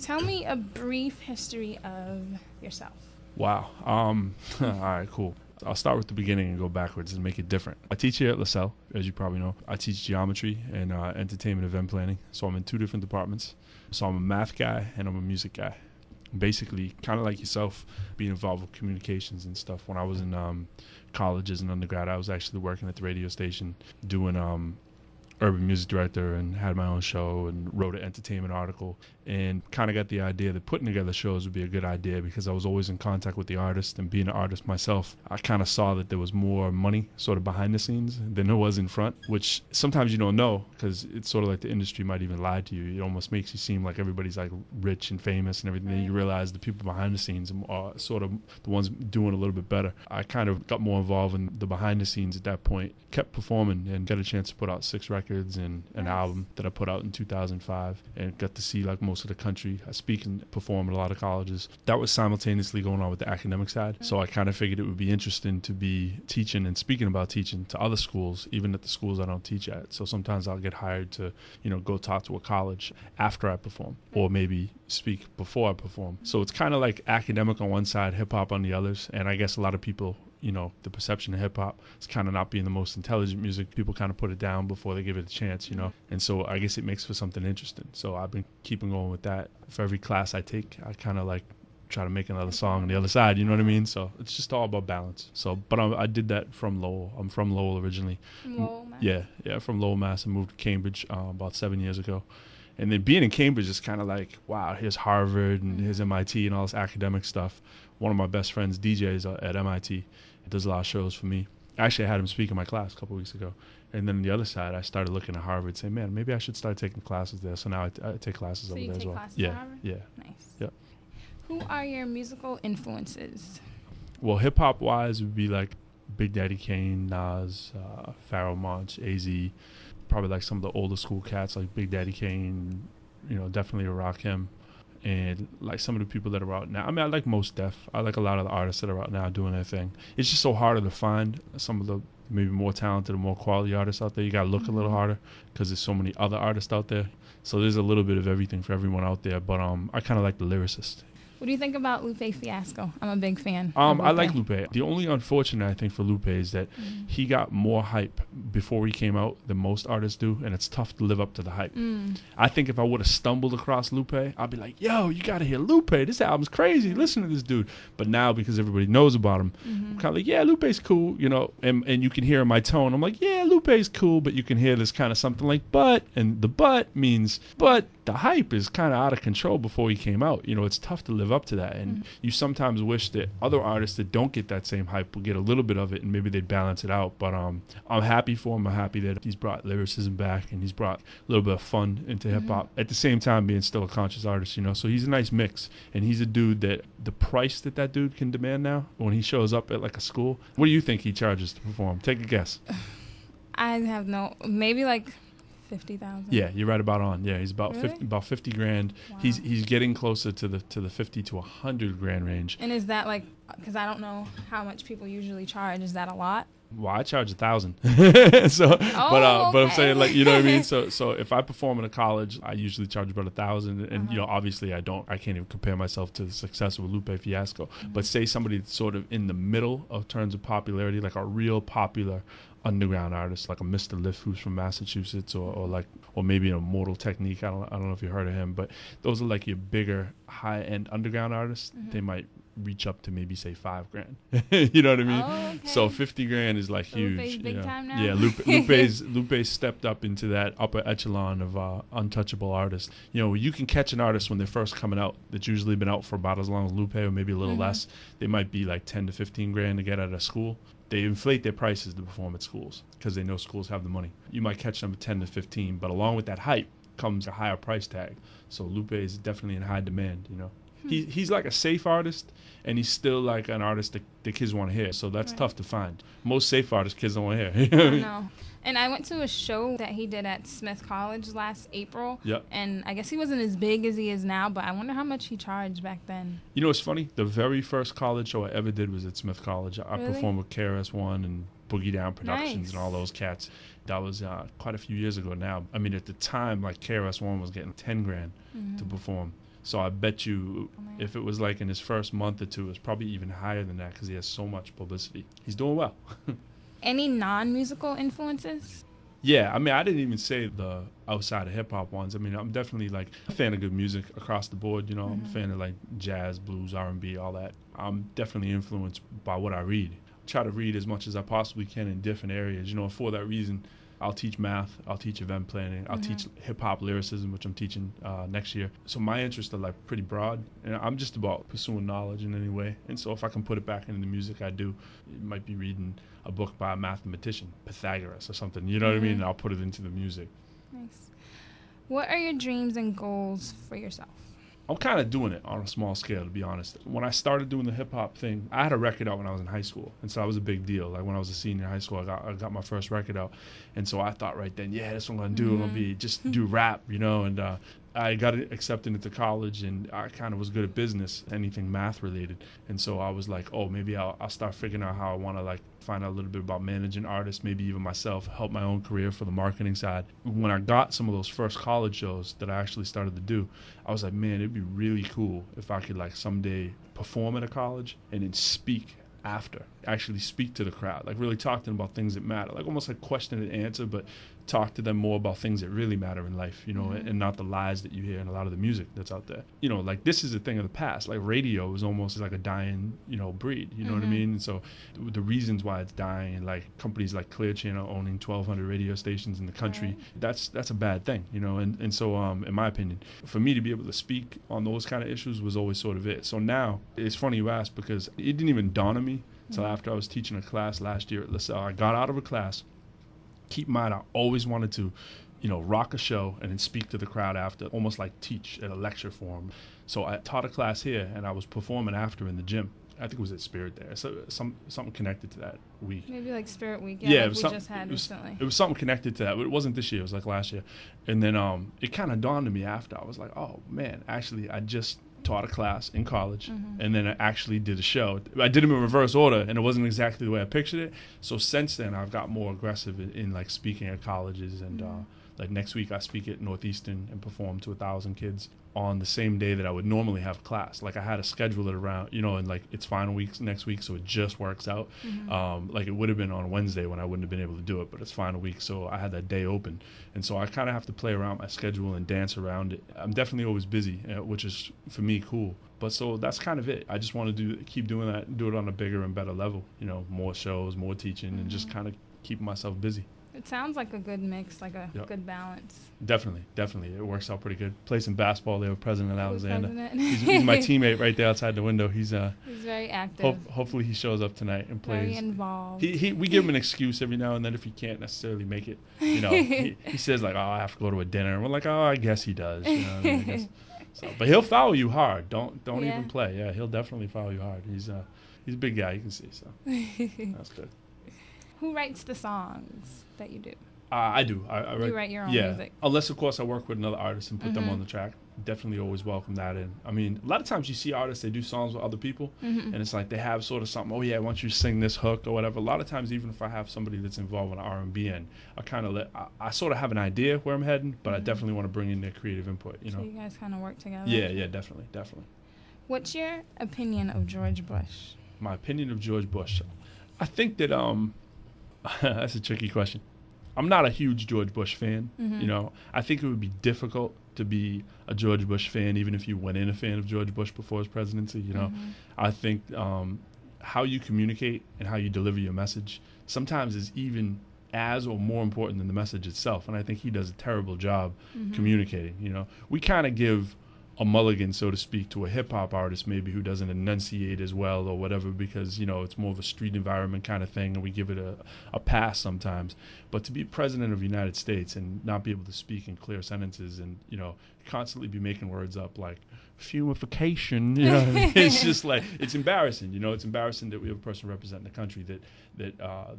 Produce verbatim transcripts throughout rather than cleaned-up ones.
Tell me a brief history of yourself. Wow. Um, all right, cool. I'll start with the beginning and go backwards and make it different. I teach here at LaSalle, as you probably know. I teach geometry and uh, entertainment event planning. So I'm in two different departments. So I'm a math guy and I'm a music guy. Basically, kind of like yourself, being involved with communications and stuff. When I was in um, college as an undergrad, I was actually working at the radio station doing um, urban music director and had my own show and wrote an entertainment article and kind of got the idea that putting together shows would be a good idea because I was always in contact with the artist, and being an artist myself, I kind of saw that there was more money sort of behind the scenes than there was in front, which sometimes you don't know because it's sort of like the industry might even lie to you. It almost makes you seem like everybody's like rich and famous and everything. Then you realize the people behind the scenes are sort of the ones doing a little bit better. I kind of got more involved in the behind the scenes at that point, kept performing and got a chance to put out six records and an Nice. album that I put out in two thousand five, and got to see like most of the country. I speak and perform at a lot of colleges. That was simultaneously going on with the academic side. So I kind of figured it would be interesting to be teaching and speaking about teaching to other schools, even at the schools I don't teach at. So sometimes I'll get hired to, you know, go talk to a college after I perform, or maybe speak before I perform. So it's kind of like academic on one side, hip hop on the others. And I guess a lot of people, you know, the perception of hip hop is kind of not being the most intelligent music. People kind of put it down before they give it a chance, you know. And so I guess it makes for something interesting. So I've been keeping going with that. For every class I take, I kind of like try to make another song on the other side, you know what I mean? So it's just all about balance. So, but I, I did that from Lowell. I'm from Lowell originally. Lowell, Mass. Yeah, yeah, from Lowell, Mass. I moved to Cambridge uh, about seven years ago. And then being in Cambridge is kind of like, wow, here's Harvard and here's M I T and all this academic stuff. One of my best friends, D Js at M I T, does a lot of shows for me. Actually, I had him speak in my class a couple weeks ago. And then on the other side, I started looking at Harvard, saying, man, maybe I should start taking classes there. So now I, t- I take classes So over you there take as well. classes yeah, at Harvard? yeah, Nice. yeah. Who are your musical influences? Well, hip hop wise would be like Big Daddy Kane, Nas, uh, Pharoah Monch, A Z, probably like some of the older school cats like Big Daddy Kane, you know, definitely Rakim, and like some of the people that are out now. I mean, I like Mos Def. I like a lot of the artists that are out now doing their thing. It's just so harder to find some of the maybe more talented and more quality artists out there. You got to look mm-hmm. a little harder because there's so many other artists out there. So there's a little bit of everything for everyone out there. But um, I kind of like the lyricist. What do you think about Lupe Fiasco? I'm a big fan. Um, of I Lupe. like Lupe. The only unfortunate, I think, for Lupe is that Mm. he got more hype before he came out than most artists do, and it's tough to live up to the hype. Mm. I think if I would have stumbled across Lupe, I'd be like, yo, you got to hear Lupe. This album's crazy. Listen to this dude. But now, because everybody knows about him, Mm-hmm. I'm kind of like, yeah, Lupe's cool, you know, and, and you can hear in my tone, I'm like, yeah, Lupe's cool, but you can hear this kind of something like but, and the but means, but the hype is kind of out of control before he came out. You know, it's tough to live up to that. And Mm. you sometimes wish that other artists that don't get that same hype will get a little bit of it and maybe they'd balance it out. But um, I'm happy for him. I'm happy that he's brought lyricism back and he's brought a little bit of fun into Mm-hmm. hip hop at the same time being still a conscious artist, you know. So he's a nice mix. And he's a dude that the price that that dude can demand now when he shows up at like a school, what do you think he charges to perform? Take a guess. I have no, maybe like fifty thousand. Yeah, you're right about on. Yeah, he's about Really? fifty, about fifty grand. Wow. He's he's getting closer to the to the fifty to a hundred grand range. And is that like, because I don't know how much people usually charge. Is that a lot? Well, I charge a thousand. so, but uh, but I'm okay. saying like you know what I mean. So so if I perform in a college, I usually charge about a thousand, and Uh-huh. you know obviously I don't, I can't even compare myself to the success of Lupe Fiasco. Mm-hmm. But say somebody that's sort of in the middle of terms of popularity, like a real popular underground artist, like a Mister Lift who's from Massachusetts, or, or like or maybe an Immortal Technique. I don't I don't know if you heard of him, but those are like your bigger high end underground artists. Mhm. They might reach up to maybe say five grand. You know what I mean? Oh, okay. So fifty grand is like So huge. Lupe's big you know? time now? Yeah, Lupe, Lupe's Lupe's stepped up into that upper echelon of uh, untouchable artists. You know, you can catch an artist when they're first coming out that's usually been out for about as long as Lupe or maybe a little Mhm. less. They might be like ten to fifteen grand to get out of school. They inflate their prices to perform at schools because they know schools have the money. You might catch them at ten to fifteen, but along with that hype comes a higher price tag. So Lupe is definitely in high demand, you know. He, he's like a safe artist, and he's still like an artist that the kids want to hear. So that's Right. tough to find. Most safe artists kids don't want to hear. I don't know. And I went to a show that he did at Smith College last April. Yep. And I guess he wasn't as big as he is now, but I wonder how much he charged back then. You know what's funny? The very first college show I ever did was at Smith College. I Really? performed with K R S One and Boogie Down Productions Nice. and all those cats. That was uh, quite a few years ago now. I mean, at the time, like K R S One was getting ten grand Mm-hmm. to perform. So I bet you Oh, man. if it was like in his first month or two, it's probably even higher than that because he has so much publicity. He's doing well. Any non-musical influences? Yeah, I mean, I didn't even say the outside of hip hop ones. I mean, I'm definitely like a fan of good music across the board. You know, I'm a Mhm. fan of like jazz, blues, R and B, all that. I'm definitely influenced by what I read. Try to read as much as I possibly can in different areas. You know, for that reason, I'll teach math, I'll teach event planning, I'll Mhm. teach hip hop lyricism, which I'm teaching uh, next year. So my interests are like pretty broad, and I'm just about pursuing knowledge in any way. And so if I can put it back into the music I do, it might be reading a book by a mathematician, Pythagoras or something. You know what I mean? Mhm. And I'll put it into the music. Nice. What are your dreams and goals for yourself? I'm kind of doing it on a small scale, to be honest. When I started doing the hip hop thing, I had a record out when I was in high school, and so that was a big deal. Like when I was a senior in high school, I got I got my first record out, and so I thought right then, yeah, that's what I'm gonna do. I'm gonna be just do rap, you know. And uh, I got accepted into college, and I kind of was good at business, anything math related. And so I was like, oh, maybe I'll I'll start figuring out how I want to like find out a little bit about managing artists, maybe even myself, help my own career for the marketing side. When I got some of those first college shows that I actually started to do, I was like, man, it'd be really cool if I could like someday perform at a college and then speak after, actually speak to the crowd, like really talk to them about things that matter, like almost like question and answer, but talk to them more about things that really matter in life, you know, Mhm. and not the lies that you hear in a lot of the music that's out there. You know, like this is a thing of the past. Like radio is almost like a dying, you know, breed. You know what I Mhm. mean? And so th- the reasons why it's dying, and like companies like Clear Channel owning twelve hundred radio stations in the country, Right. that's that's a bad thing, you know. And and so um, in my opinion, for me to be able to speak on those kind of issues was always sort of it. So now it's funny you ask because it didn't even dawn on me until Mhm. after I was teaching a class last year at LaSalle. I got out of a class. Keep in mind, I always wanted to, you know, rock a show and then speak to the crowd after, almost like teach at a lecture form. So I taught a class here, and I was performing after in the gym. I think it was at Spirit there. So some something connected to that week. Maybe like Spirit Week. Yeah, Yeah, it like was we some- just had it was- recently. It was something connected to that, but it wasn't this year. It was like last year. And then um, it kind of dawned on me after. I was like, oh man, actually, I just taught a class in college, Mhm. and then I actually did a show. I did them in reverse order, and it wasn't exactly the way I pictured it. So since then, I've got more aggressive in, in like speaking at colleges, and Mhm. uh, like next week I speak at Northeastern and perform to a thousand kids on the same day that I would normally have class. Like I had to schedule it around, you know, and like it's final weeks next week, so it just works out. Mhm. Um, like it would have been on Wednesday when I wouldn't have been able to do it, but it's final week, so I had that day open, and so I kind of have to play around my schedule and dance around it. I'm definitely always busy, uh, which is for me cool. But so that's kind of it. I just want to do keep doing that, do it on a bigger and better level. You know, more shows, more teaching, and just Mhm. kind of keeping myself busy. It sounds like a good mix, like a Yep. good balance. Definitely, definitely, it works out pretty good. Play some basketball there with President With Alexander. President. He's, he's my teammate right there outside the window. He's uh, He's very active, hope, hopefully he shows up tonight and very plays. involved. He, he we give him an excuse every now and then if he can't necessarily make it. You know, he, he says like, "Oh, I have to go to a dinner," and we're like, "Oh, I guess he does." You know, what I mean? I guess. So, but he'll foul you hard. Don't don't Yeah. even play. Yeah, he'll definitely foul you hard. He's uh he's a big guy. You can see. So that's good. Who writes the songs that you do? Uh, I do. I, I You write your own yeah. music. Unless of course I work with another artist and put them Mhm. on the track. Definitely always welcome that in. I mean, a lot of times you see artists, they do songs with other people, Mhm. and it's like they have sort of something. Oh yeah, why don't you sing this hook or whatever. A lot of times, even if I have somebody that's involved in the R and B end, I kind of let I, I sort of have an idea where I'm heading, but I Mhm. definitely want to bring in their creative input. You So know. you guys kind of work together. Yeah, yeah, definitely, definitely. What's your opinion of George Bush? My opinion of George Bush. I think that um, that's a tricky question. I'm not a huge George Bush fan. Mhm. You know, I think it would be difficult to be a George Bush fan, even if you went in a fan of George Bush before his presidency. You know, Mhm. I think um, how you communicate and how you deliver your message sometimes is even as or more important than the message itself. And I think he does a terrible job Mhm. communicating. You know, we kind of give a mulligan, so to speak, to a hip hop artist maybe who doesn't enunciate as well or whatever, because you know it's more of a street environment kind of thing, and we give it a, a pass sometimes. But to be president of the United States and not be able to speak in clear sentences, and you know constantly be making words up like fumification, you know, it's just like it's embarrassing. You know, it's embarrassing that we have a person representing the country that that uh,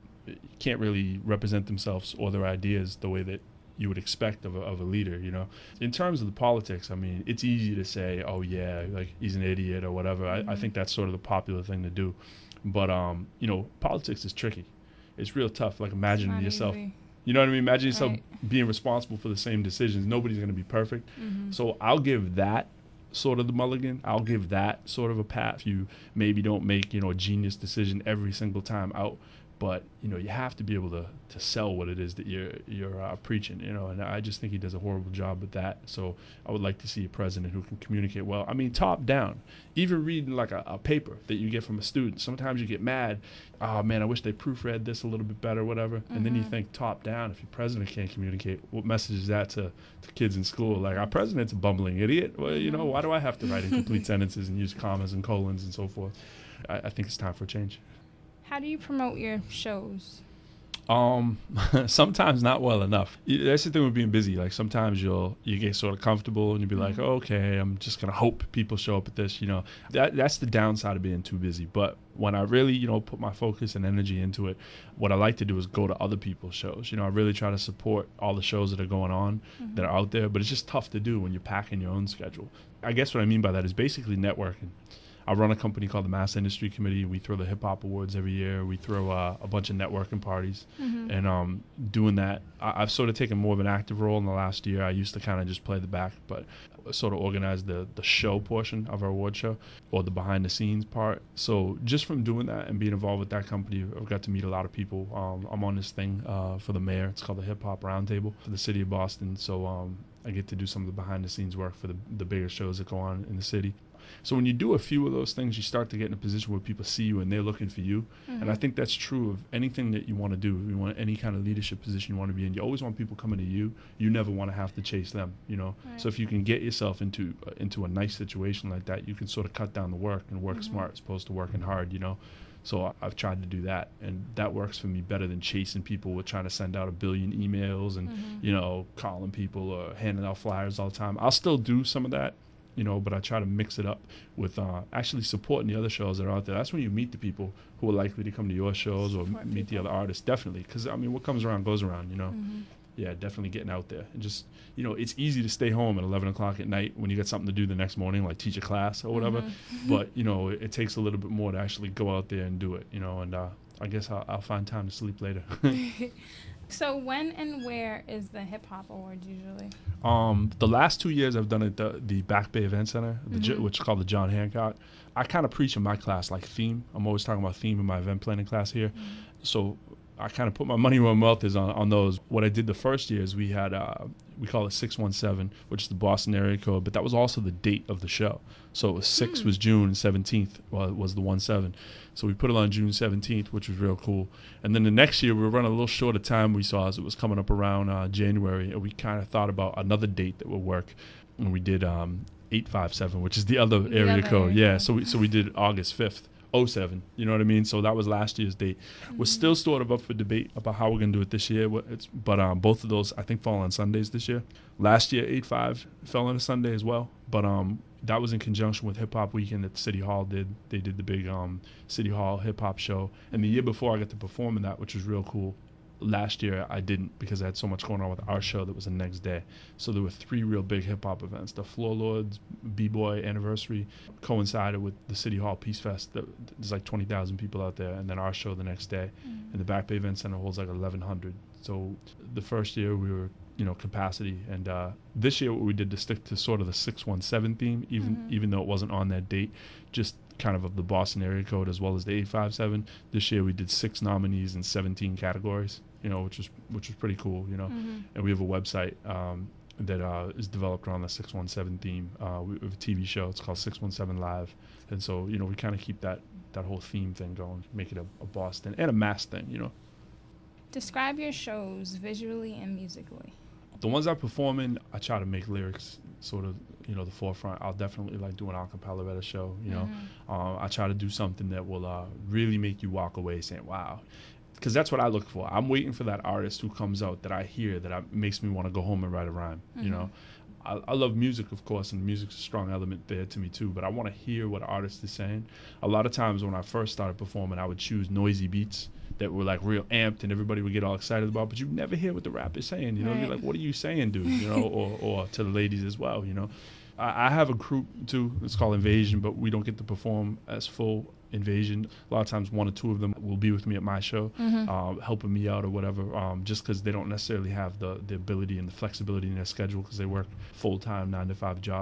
can't really represent themselves or their ideas the way that you would expect of a, of a leader, you know. In terms of the politics, I mean, it's easy to say, oh yeah, like he's an idiot or whatever. I, I Mhm. think that's sort of the popular thing to do. But, um, you know, politics is tricky. It's real tough. Like imagining Not yourself, easy. you know what I mean? Imagine yourself Right. being responsible for the same decisions. Nobody's going to be perfect. Mhm. So I'll give that sort of the mulligan. I'll give that sort of a pat if you maybe don't make, you know, a genius decision every single time out. But, you know, you have to be able to, to sell what it is that you're you're uh, preaching, you know, and I just think he does a horrible job with that. So I would like to see a president who can communicate well. I mean, top down, even reading like a, a paper that you get from a student, sometimes you get mad, oh, man, I wish they proofread this a little bit better, whatever. Mm-hmm. And then you think top down, if your president can't communicate, what message is that to, to kids in school? Like, our president's a bumbling idiot. Well, you know, why do I have to write incomplete sentences and use commas and colons and so forth? I, I think it's time for a change. How do you promote your shows? Um, sometimes not well enough. That's the thing with being busy. Like sometimes you'll you get sort of comfortable and you'll be like, oh, okay, I'm just gonna hope people show up at this. You know, that that's the downside of being too busy. But when I really, you know, put my focus and energy into it, what I like to do is go to other people's shows. You know, I really try to support all the shows that are going on mm-hmm. that are out there. But it's just tough to do when you're packing your own schedule. I guess what I mean by that is basically networking. I run a company called the Mass Industry Committee. We throw the Hip Hop Awards every year. We throw uh, a bunch of networking parties. Mm-hmm. And um, doing that, I- I've sort of taken more of an active role in the last year. I used to kind of just play the back, but sort of organize the, the show portion of our award show or the behind the scenes part. So just from doing that and being involved with that company, I've got to meet a lot of people. Um, I'm on this thing uh, for the mayor. It's called the Hip Hop Roundtable for the city of Boston. So um, I get to do some of the behind the scenes work for the, the bigger shows that go on in the city. So when you do a few of those things, you start to get in a position where people see you and they're looking for you. Mm-hmm. And I think that's true of anything that you want to do. If you want any kind of leadership position you want to be in, you always want people coming to you. You never want to have to chase them, you know. Right. So if you can get yourself into uh, into a nice situation like that, you can sort of cut down the work and work mm-hmm. smart as opposed to working hard, you know. So I, I've tried to do that, and that works for me better than chasing people with trying to send out a billion emails and, mm-hmm. you know, calling people or handing out flyers all the time. I'll still do some of that, you know, but I try to mix it up with uh, actually supporting the other shows that are out there. That's when you meet the people who are likely to come to your shows or Support meet people. The other artists, definitely. Because, I mean, what comes around goes around, you know. Mm-hmm. Yeah, definitely getting out there. And just, you know, it's easy to stay home at eleven o'clock at night when you got something to do the next morning, like teach a class or whatever. Mm-hmm. But, you know, it, it takes a little bit more to actually go out there and do it, you know, and uh, I guess I'll, I'll find time to sleep later. So when and where is the Hip Hop Awards usually? Um, the last two years I've done it at the, the Back Bay Event Center, the mm-hmm. J- which is called the John Hancock. I kind of preach in my class like theme. I'm always talking about theme in my event planning class here. Mm-hmm. So I kind of put my money where my mouth is on, on those. What I did the first year is we had, uh, we call it six one seven, which is the Boston area code, but that was also the date of the show. So it was six mm. was June, seventeenth well, was the one seven. So we put it on June seventeenth, which was real cool. And then the next year we were running a little short of time, we saw as it was coming up around uh, January, and we kind of thought about another date that would work. And we did um, eight five seven, which is the other the area other code. Area. Yeah, so we, so we did August fifth. oh seven, you know what I mean? So that was last year's date. Mm-hmm. We're still sort of up for debate about how we're going to do it this year. It's, but um, both of those, I think, fall on Sundays this year. Last year, eight five fell on a Sunday as well. But um, that was in conjunction with Hip Hop Weekend that City Hall did. They did the big um, City Hall hip hop show. And the year before, I got to perform in that, which was real cool. Last year, I didn't because I had so much going on with our show that was the next day. So there were three real big hip-hop events. The Floor Lords B-Boy anniversary coincided with the City Hall Peace Fest. There's like twenty thousand people out there, and then our show the next day. Mm-hmm. And the Back Bay Event Center holds like eleven hundred. So the first year we were, you know, capacity. And uh, this year what we did to stick to sort of the six one seven theme, even mm-hmm. even though it wasn't on that date, just kind of of the Boston area code as well as the eight five seven. This year we did six nominees in seventeen categories, you know, which was which was pretty cool, you know. Mm-hmm. And we have a website um, that uh, is developed around the six one seven theme. Uh, we have a T V show. It's called six one seven Live. And so, you know, we kind of keep that, that whole theme thing going, make it a, a Boston and a Mass thing, you know. Describe your shows visually and musically. The ones I perform in, I try to make lyrics sort of, you know, the forefront. I'll definitely like do an a cappella at a show, you know. Mm-hmm. Um, I try to do something that will uh, really make you walk away saying, wow. Because that's what I look for. I'm waiting for that artist who comes out that I hear that I, makes me want to go home and write a rhyme, mm-hmm. you know. I, I love music, of course, and music's a strong element there to me too, but I want to hear what an artist is saying. A lot of times when I first started performing, I would choose noisy beats that were like real amped and everybody would get all excited about, but you never hear what the rap is saying, you know. Right. You're like, what are you saying, dude? You know, or, or to the ladies as well, you know. I, I have a group too, it's called Invasion, but we don't get to perform as full Invasion. A lot of times one or two of them will be with me at my show, mm-hmm. um, helping me out or whatever, um, just because they don't necessarily have the, the ability and the flexibility in their schedule because they work full-time nine to five jobs.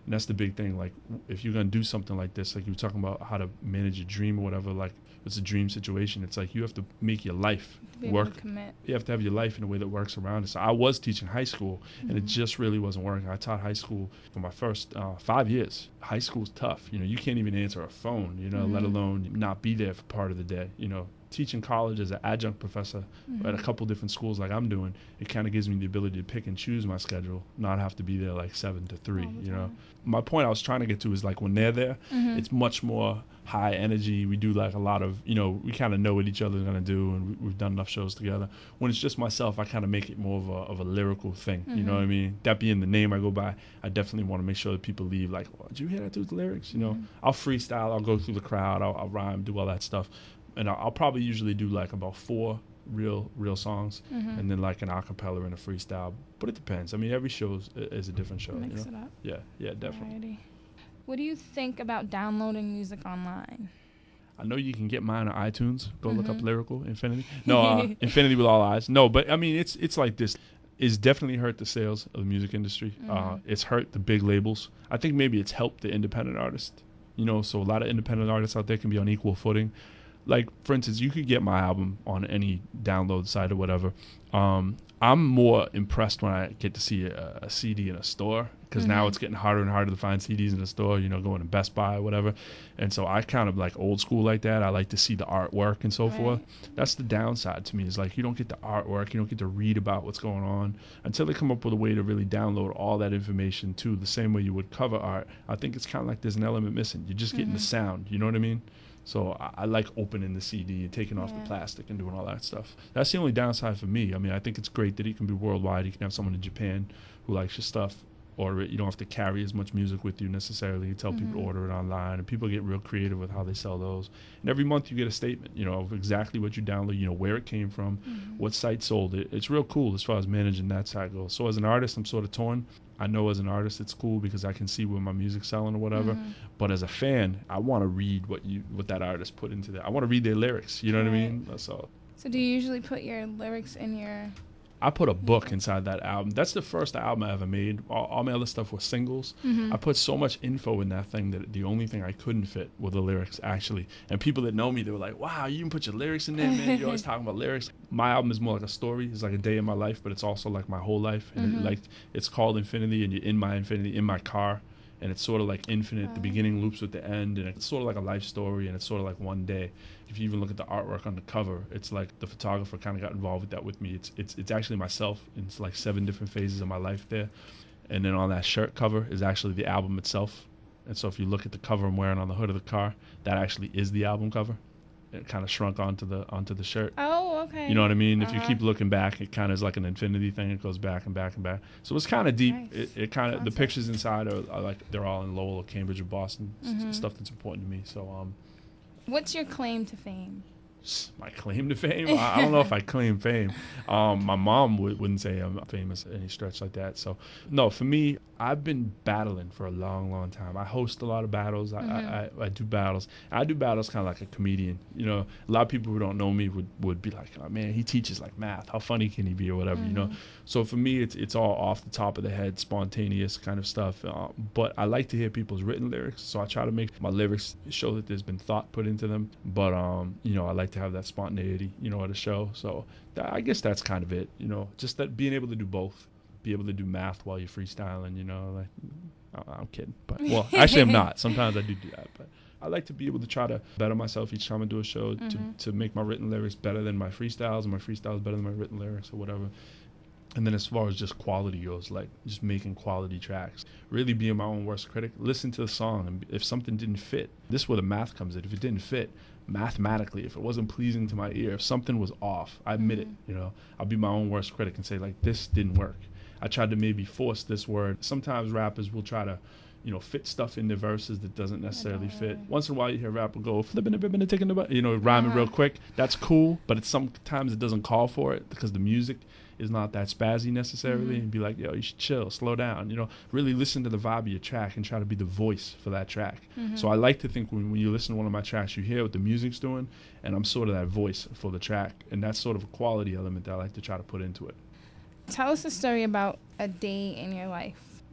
And that's the big thing. Like, if you're going to do something like this, like you were talking about how to manage a dream or whatever, like it's a dream situation. It's like you have to make your life work. Commit. You have to have your life in a way that works around it. So I was teaching high school, mm-hmm. and it just really wasn't working. I taught high school for my first uh, five years. High school's tough. You know, you can't even answer a phone, you know, mm-hmm. let alone not be there for part of the day, you know. Teaching college as an adjunct professor mm-hmm. at a couple different schools like I'm doing, it kind of gives me the ability to pick and choose my schedule, not have to be there like seven to three, you know. My point I was trying to get to is like when they're there, mm-hmm. it's much more high energy. We do like a lot of, you know, we kind of know what each other's going to do, and we, we've done enough shows together. When it's just myself, I kind of make it more of a, of a lyrical thing, mm-hmm. you know what I mean? That being the name I go by, I definitely want to make sure that people leave like, oh, did you hear that dude's lyrics? You know, mm-hmm. I'll freestyle, I'll go through the crowd, I'll, I'll rhyme, do all that stuff. And I'll, I'll probably usually do like about four real real songs, mm-hmm. and then like an acapella and a freestyle. But it depends. I mean, every show is, is a different show. Mix you know? it up. Yeah, yeah, definitely. Alrighty. What do you think about downloading music online? I know you can get mine on iTunes. Go mm-hmm. look up Lyrical Infinity. No, uh, Infinity with all eyes. No, but I mean, it's it's like this. It's definitely hurt the sales of the music industry. Mm-hmm. Uh, it's hurt the big labels. I think maybe it's helped the independent artist. You know, so a lot of independent artists out there can be on equal footing. Like, for instance, you could get my album on any download site or whatever. Um, I'm more impressed when I get to see a, a C D in a store, because mm-hmm. now it's getting harder and harder to find C Ds in a store, you know, going to Best Buy or whatever. And so I kind of like old school like that. I like to see the artwork and so right. forth. That's the downside to me, is like you don't get the artwork, you don't get to read about what's going on until they come up with a way to really download all that information too, the same way you would cover art. I think it's kind of like there's an element missing. You're just getting mm-hmm. the sound, you know what I mean? So I, I like opening the C D and taking off yeah. the plastic and doing all that stuff. That's the only downside for me. I mean, I think it's great that it can be worldwide. You can have someone in Japan who likes your stuff, order it. You don't have to carry as much music with you necessarily. You tell mm-hmm. people to order it online, and people get real creative with how they sell those. And every month you get a statement, you know, of exactly what you download, you know, where it came from, mm-hmm. what site sold it. It's real cool as far as managing that side goes. So as an artist, I'm sort of torn. I know as an artist it's cool because I can see where my music's selling or whatever. Mm-hmm. But as a fan, I want to read what you what that artist put into that. I want to read their lyrics. You know right. what I mean? That's all. So do you usually put your lyrics in your... I put a book inside that album. That's the first album I ever made. All, all my other stuff was singles. Mm-hmm. I put so much info in that thing that the only thing I couldn't fit were the lyrics, actually. And people that know me, they were like, wow, you can put your lyrics in there, man. You're always talking about lyrics. My album is more like a story. It's like a day in my life, but it's also like my whole life. And mm-hmm. it, like it's called Infinity, and you're in my infinity, in my car. And it's sort of like infinite. Uh, the beginning loops with the end, and it's sort of like a life story, and it's sort of like one day. If you even look at the artwork on the cover, it's like the photographer kind of got involved with that with me. It's it's it's actually myself. It's like seven different phases of my life there. And then on that shirt cover is actually the album itself. And so if you look at the cover I'm wearing on the hood of the car, that actually is the album cover. It kind of shrunk onto the onto the shirt. Oh, okay. You know what I mean? Uh-huh. If you keep looking back, it kind of is like an infinity thing. It goes back and back and back. So it's kind of deep. Nice. It, it kind of the pictures inside are, are like they're all in Lowell or Cambridge or Boston. Mm-hmm. S- stuff that's important to me. So um, what's your claim to fame? My claim to fame? I, I don't know if I claim fame. Um, my mom would, wouldn't say I'm famous at any stretch like that. So, no, for me, I've been battling for a long, long time. I host a lot of battles. I, mm-hmm. I, I, I do battles. I do battles kind of like a comedian. You know, a lot of people who don't know me would, would be like, oh, man, he teaches like math. How funny can he be or whatever, mm-hmm. you know? So for me, it's it's all off the top of the head, spontaneous kind of stuff. Uh, but I like to hear people's written lyrics. So I try to make my lyrics show that there's been thought put into them. But, um, you know, I like to have that spontaneity, you know, at a show. So that, I guess that's kind of it, you know, just that being able to do both. Be able to do math while you're freestyling, you know, like, I'm kidding, but well, actually I'm not. Sometimes I do do that, but I like to be able to try to better myself each time I do a show, mm-hmm. to, to make my written lyrics better than my freestyles, and my freestyles better than my written lyrics or whatever. And then as far as just quality goes, like just making quality tracks, really being my own worst critic, listen to the song, and if something didn't fit, this is where the math comes in. If it didn't fit mathematically, if it wasn't pleasing to my ear, if something was off, I admit mm-hmm. it, you know, I'll be my own worst critic and say like, this didn't work. I tried to maybe force this word. Sometimes rappers will try to, you know, fit stuff in their verses that doesn't necessarily fit. Once in a while you hear a rapper go, flipping a ribbon and taking the, you know, rhyming uh-huh. real quick. That's cool, but it's sometimes it doesn't call for it because the music is not that spazzy necessarily, mm-hmm. and be like, yo, you should chill, slow down, you know, really listen to the vibe of your track and try to be the voice for that track. Mm-hmm. So I like to think when, when you listen to one of my tracks, you hear what the music's doing, and I'm sort of that voice for the track, and that's sort of a quality element that I like to try to put into it. Tell us a story about a day in your life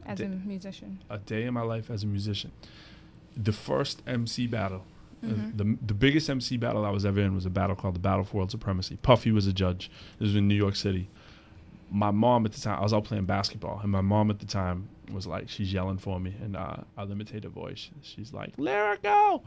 as da- a musician. A day in my life as a musician. The first M C battle, Mm-hmm. uh, the the biggest M C battle I was ever in was a battle called the Battle for World Supremacy. Puffy was a judge. This was in New York City. My mom at the time, I was out playing basketball, and my mom at the time was like, she's yelling for me, and uh, I'll imitate her voice. She's like, Lyrical!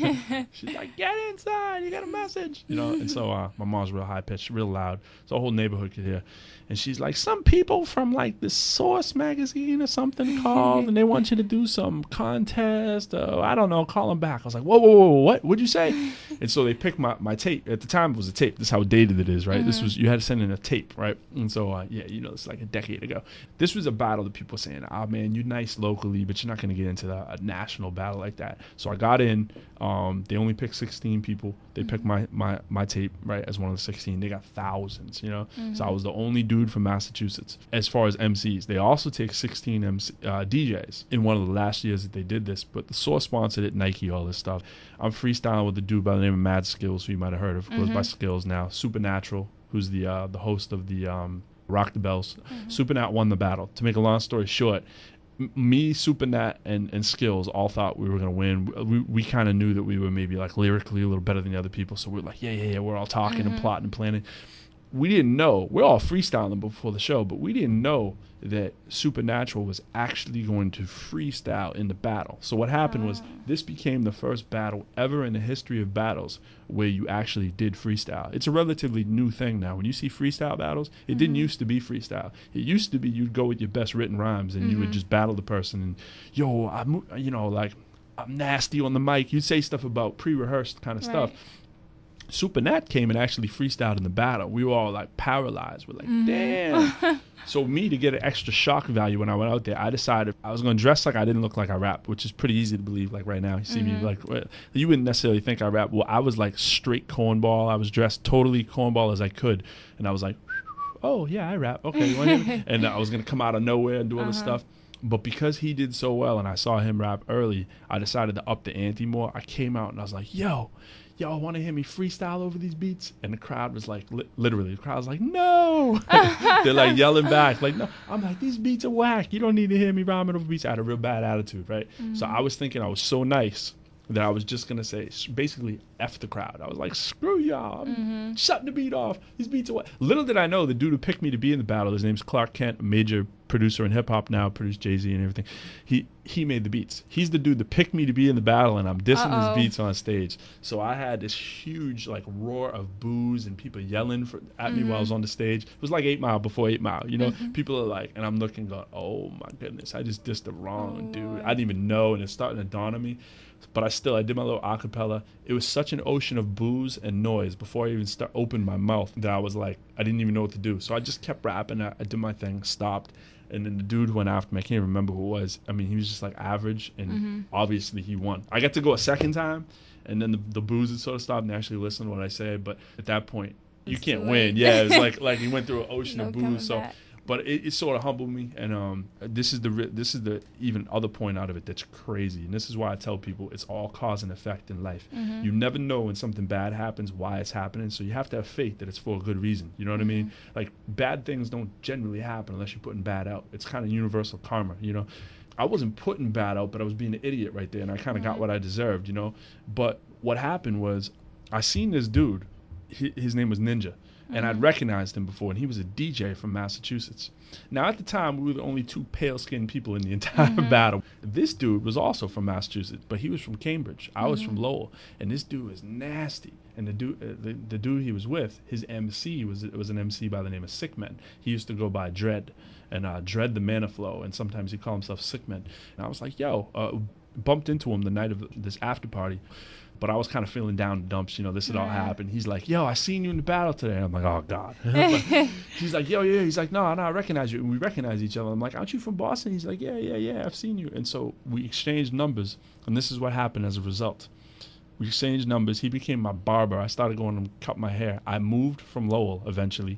She's like, get inside, you got a message. You know, and so uh, my mom's real high-pitched, real loud, so the whole neighborhood could hear. And she's like, some people from like this Source magazine or something called, and they want you to do some contest, uh, I don't know, call them back. I was like, whoa, whoa, whoa, what? What'd you say? And so they picked my, my tape. At the time, it was a tape. This is how dated it is, right? Mm-hmm. This was, you had to send in a tape, right? And so, uh, yeah, you know, it's like a decade ago. This was a battle that people were saying, ah, man, you're nice locally, but you're not going to get into the, a national battle like that. So I got in. Um, they only picked sixteen people. They mm-hmm. picked my, my, my tape, right, as one of the sixteen. They got thousands, you know? Mm-hmm. So I was the only dude from Massachusetts as far as M Cs. They also take sixteen M C, uh, D Js in one of the last years that they did this, but the Source sponsored it, Nike, all this stuff. I'm freestyling with a dude by the name of Mad Skills, who you might have heard of, mm-hmm. goes by Skills now. Supernatural, who's the uh, the host of the um, Rock the Bells. Mm-hmm. Supernat won the battle. To make a long story short, m- me, Supernat, and, and Skills all thought we were going to win. We, we kind of knew that we were maybe like lyrically a little better than the other people, so we were like, yeah, yeah, yeah, we're all talking mm-hmm. and plotting and planning. We didn't know. We're all freestyling before the show, but we didn't know that Supernatural was actually going to freestyle in the battle. So what happened was this became the first battle ever in the history of battles where you actually did freestyle. It's a relatively new thing now. When you see freestyle battles, it mm-hmm. didn't used to be freestyle. It used to be you'd go with your best written rhymes and mm-hmm. you would just battle the person and, yo, I'm, you know, like, I'm nasty on the mic. You'd say stuff about pre-rehearsed kind of right. stuff. Supernat came and actually freestyled in the battle. We were all like paralyzed. We're like, mm-hmm. damn. So me, to get an extra shock value when I went out there, I decided I was going to dress like I didn't look like I rap, which is pretty easy to believe. Like right now, you see mm-hmm. me like, well, you wouldn't necessarily think I rap. Well, I was like straight cornball. I was dressed totally cornball as I could. And I was like, oh yeah, I rap. Okay. And I was going to come out of nowhere and do all uh-huh. this stuff. But because he did so well and I saw him rap early, I decided to up the ante more. I came out and I was like, yo, y'all want to hear me freestyle over these beats? And the crowd was like, li- literally, the crowd was like, no. They're like yelling back, like, no. I'm like, these beats are whack. You don't need to hear me rhyming over beats. I had a real bad attitude, right? Mm-hmm. So I was thinking I was so nice that I was just going to say, basically, F the crowd. I was like, screw y'all. I'm mm-hmm. shutting the beat off. These beats are whack. Little did I know, the dude who picked me to be in the battle, his name's Clark Kent, a major producer in hip-hop now, produced Jay-Z and everything. He he made the beats. He's the dude that picked me to be in the battle, and I'm dissing Uh-oh. his beats on stage. So I had this huge like roar of boos and people yelling for, at mm-hmm. me while I was on the stage. It was like eight mile before eight mile, you know? Mm-hmm. People are like, and I'm looking going, oh my goodness, I just dissed the wrong oh, dude. I didn't even know, and it's starting to dawn on me. But I still, I did my little acapella. It was such an ocean of boos and noise before I even start opened my mouth that I was like, I didn't even know what to do. So I just kept rapping. I, I did my thing, stopped. And then the dude went after me. I can't even remember who it was. I mean, he was just like average, and mm-hmm. obviously he won. I got to go a second time, and then the, the boos had sort of stopped, and they actually listened to what I said. But at that point, you it's can't win. Yeah, it's like like he went through an ocean no of boos. So, back. But it, it sort of humbled me, and um, this is the this is the even other point out of it that's crazy. And this is why I tell people it's all cause and effect in life. Mm-hmm. You never know when something bad happens, why it's happening. So you have to have faith that it's for a good reason. You know what mm-hmm. I mean? Like bad things don't generally happen unless you're putting bad out. It's kind of universal karma. You know, I wasn't putting bad out, but I was being an idiot right there, and I kind of mm-hmm. got what I deserved. You know, but what happened was I seen this dude. He, his name was Ninja. And I'd recognized him before, and he was a D J from Massachusetts. Now, at the time, we were the only two pale-skinned people in the entire mm-hmm. battle. This dude was also from Massachusetts, but he was from Cambridge. I mm-hmm. was from Lowell, and this dude was nasty. And the dude, uh, the, the dude he was with, his M C was was an M C by the name of Sickman. He used to go by Dread, and uh, Dread the Manaflow, and sometimes he called himself Sickman. And I was like, yo, uh, bumped into him the night of this after party. But I was kind of feeling down in the dumps, you know, this had all happened. He's like, yo, I seen you in the battle today. I'm like, oh, God. Like, he's like, yo, yeah. He's like, no, no, I recognize you. And we recognize each other. I'm like, aren't you from Boston? He's like, yeah, yeah, yeah, I've seen you. And so we exchanged numbers, and this is what happened as a result. We exchanged numbers. He became my barber. I started going to cut my hair. I moved from Lowell eventually.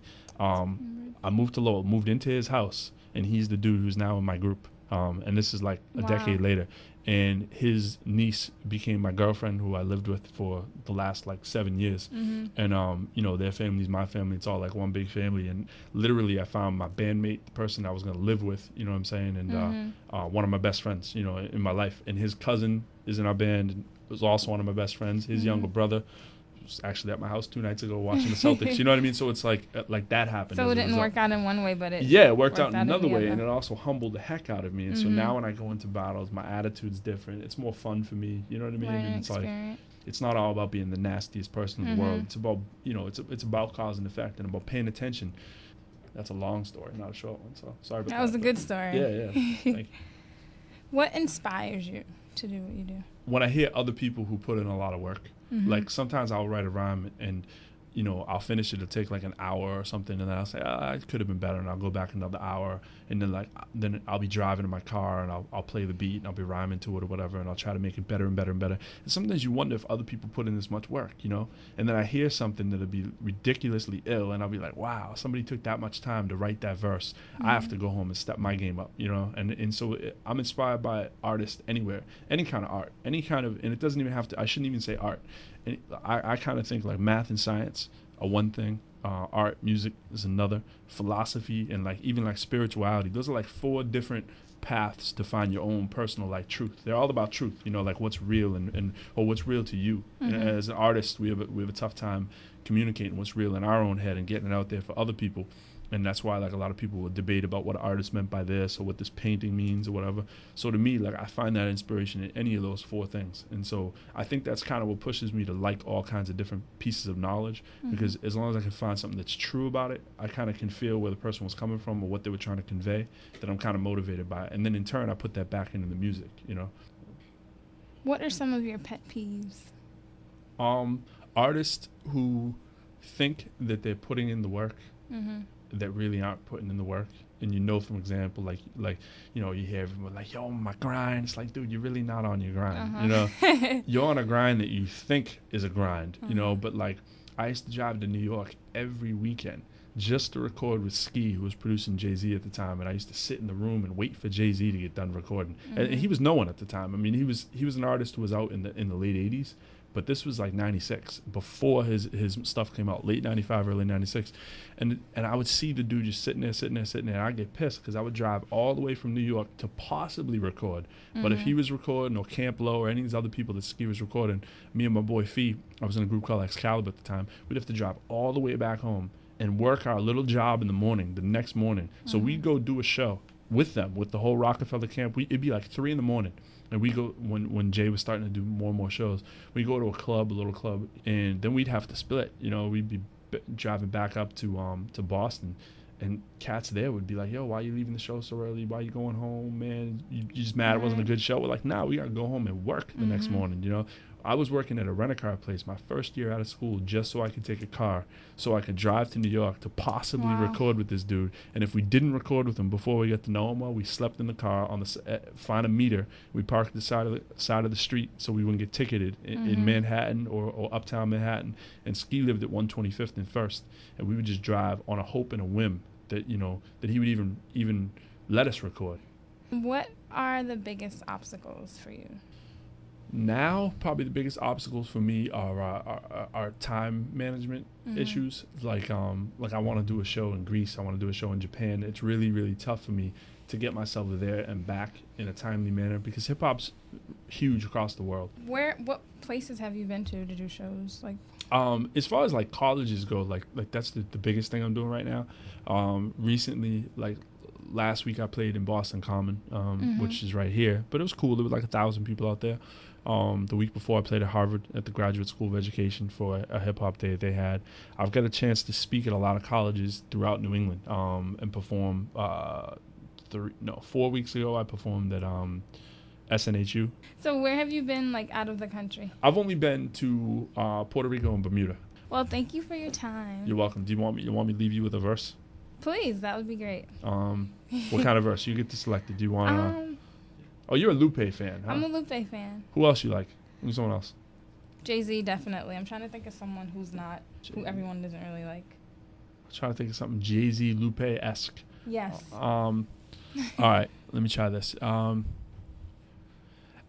Um, I moved to Lowell, moved into his house, and he's the dude who's now in my group. Um, and this is like a wow. decade later. and his niece became my girlfriend, who I lived with for the last like seven years. Mm-hmm. And um, you know, their family's my family. It's all like one big family. And literally, I found my bandmate, the person I was gonna live with. You know what I'm saying? And Mm-hmm. uh, uh, one of my best friends, you know, in my life. And his cousin is in our band, and was also one of my best friends. His Mm-hmm. younger brother was actually at my house two nights ago watching the Celtics. You know what I mean? So it's like uh, like that happened. So as it a didn't result. work out in one way, but it Yeah, it worked, worked out in out in another the way, other. and it also humbled the heck out of me. And so Mhm. now when I go into battles, my attitude's different. It's more fun for me. You know what I mean? learning And it's like experience. it's not all about being the nastiest person in the world. Mhm. It's about you know, it's it's about cause and effect and about paying attention. That's a long story, not a short one. So sorry about that. That was a but good story. Yeah, yeah. Thank you. What inspires you to do what you do? When I hear other people who put in a lot of work, Mhm. like sometimes I'll write a rhyme and you know, I'll finish it. It'll take like an hour or something, and then I'll say, ah, it could have been better, and I'll go back another hour, and then like then I'll be driving in my car, and I'll I'll play the beat, and I'll be rhyming to it or whatever, and I'll try to make it better and better and better. And sometimes you wonder if other people put in this much work, you know. And then I hear something that'll be ridiculously ill, and I'll be like, wow, somebody took that much time to write that verse. Mhm. I have to go home and step my game up, you know. And and so it, I'm inspired by artists anywhere, any kind of art, any kind of, and it doesn't even have to. I shouldn't even say art. And I I kind of think like math and science are one thing, uh, art, music is another, philosophy, and like even like spirituality. Those are like four different paths to find your own personal like truth. They're all about truth, you know, like what's real and, and or what's real to you. Mhm. And as an artist, we have a, we have a tough time communicating what's real in our own head and getting it out there for other people. And that's why like a lot of people will debate about what an artist meant by this or what this painting means or whatever. So to me, like I find that inspiration in any of those four things. And so I think that's kind of what pushes me to like all kinds of different pieces of knowledge, Mhm. because as long as I can find something that's true about it, I kind of can feel where the person was coming from or what they were trying to convey, that I'm kind of motivated by it. And then in turn, I put that back into the music, you know. What are some of your pet peeves? Um, artists who think that they're putting in the work Mm-hmm. that really aren't putting in the work. And you know, from example, like like you know, you hear everyone like, yo, my grind. It's like, dude, you're really not on your grind. You know, Uh-huh. you're on a grind that you think is a grind, you know. Mhm. But like I used to drive to New York every weekend just to record with Ski, who was producing Jay-Z at the time, and I used to sit in the room and wait for Jay-Z to get done recording. And, and he Mhm. was no one at the time. I mean, he was he was an artist who was out in the in the late eighties, but this was like ninety-six, before his his stuff came out, late ninety-five, early ninety-six. And and I would see the dude just sitting there, sitting there, sitting there, and I'd get pissed because I would drive all the way from New York to possibly record. But if he Mhm. was recording, or Camp Low, or any of these other people that Ski was recording, me and my boy Fee, I was in a group called Excalibur at the time, we'd have to drive all the way back home and work our little job in the morning, the next morning. So Mhm. we'd go do a show with them, with the whole Rockefeller camp. We, it'd be like three in the morning. And we go, when, when Jay was starting to do more and more shows, we go to a club, a little club, and then we'd have to split. You know, we'd be b- driving back up to um to Boston, and cats there would be like, yo, why are you leaving the show so early? Why are you going home, man? You, you just mad it wasn't a Right. good show? We're like, nah, we got to go home and work the next Mhm. morning, you know? I was working at a rent-a-car place my first year out of school just so I could take a car so I could drive to New York to possibly Wow. record with this dude. And if we didn't record with him before we got to know him well, we slept in the car on the s- uh, find a meter. We parked at the side of the side of the street so we wouldn't get ticketed in, in Mhm. Manhattan or, or uptown Manhattan. And Ski lived at one twenty-fifth and First, and we would just drive on a hope and a whim that you know that he would even even let us record. What are the biggest obstacles for you? Now, probably the biggest obstacles for me are uh, are, are time management Mhm. issues. Like um, like I want to do a show in Greece. I want to do a show in Japan. It's really really tough for me to get myself there and back in a timely manner because hip hop's huge across the world. Where, what places have you been to to do shows? Like, Um, as far as like colleges go, like like that's the, the biggest thing I'm doing right now. Um, recently, like last week, I played in Boston Common, um, Mhm. which is right here, but it was cool. There was like a thousand people out there. Um, the week before, I played at Harvard at the Graduate School of Education for a, a hip hop day that they had. I've got a chance to speak at a lot of colleges throughout New England um, and perform. Uh, three, no, four weeks ago, I performed at um, S N H U. so where have you been, like, out of the country? I've only been to uh, Puerto Rico and Bermuda. Well, thank you for your time. You're welcome. Do you want me? You want me to leave you with a verse? Please, that would be great. Um, what kind of verse? You get to select it. Do you want to? Um, oh, you're a Lupe fan, huh? I'm a Lupe fan. Who else you like? Who's someone else? Jay-Z, definitely. I'm trying to think of someone who's not, who everyone doesn't really like. I'm trying to think of something Jay-Z, Lupe-esque. Yes. Um, all right, let me try this. Um,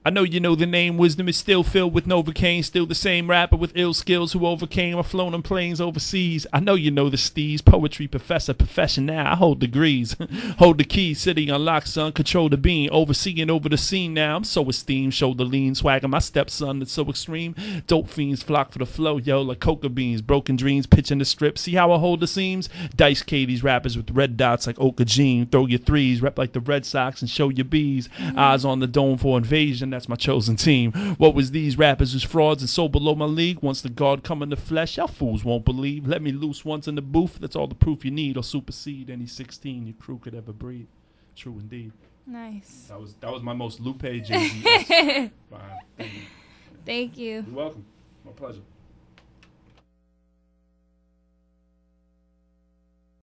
I know you know the name. Wisdom is still filled with Novocaine. Still the same rapper with ill skills who overcame or flown on planes overseas. I know you know the steez. Poetry professor, profession now. I hold degrees. Hold the key, sitting on lock, son. Control the beam. Overseeing over the scene now. I'm so esteemed. Shoulder lean. Swagger my stepson that's so extreme. Dope fiends flock for the flow, yo, like coca beans. Broken dreams, pitching the strip. See how I hold the seams? Dice K, these rappers with red dots like Oka Jean. Throw your threes, rep like the Red Sox and show your bees. Mm-hmm. Eyes on the dome for invasion. That's my chosen team. What was these rappers who's frauds and so below my league? Once the God come in the flesh, y'all fools won't believe. Let me loose once in the booth. That's all the proof you need. Or supersede any sixteen your crew could ever breed. True indeed. Nice. That was that was my most Lupe Jay-Z. Thank you. Thank you. You're welcome. My pleasure.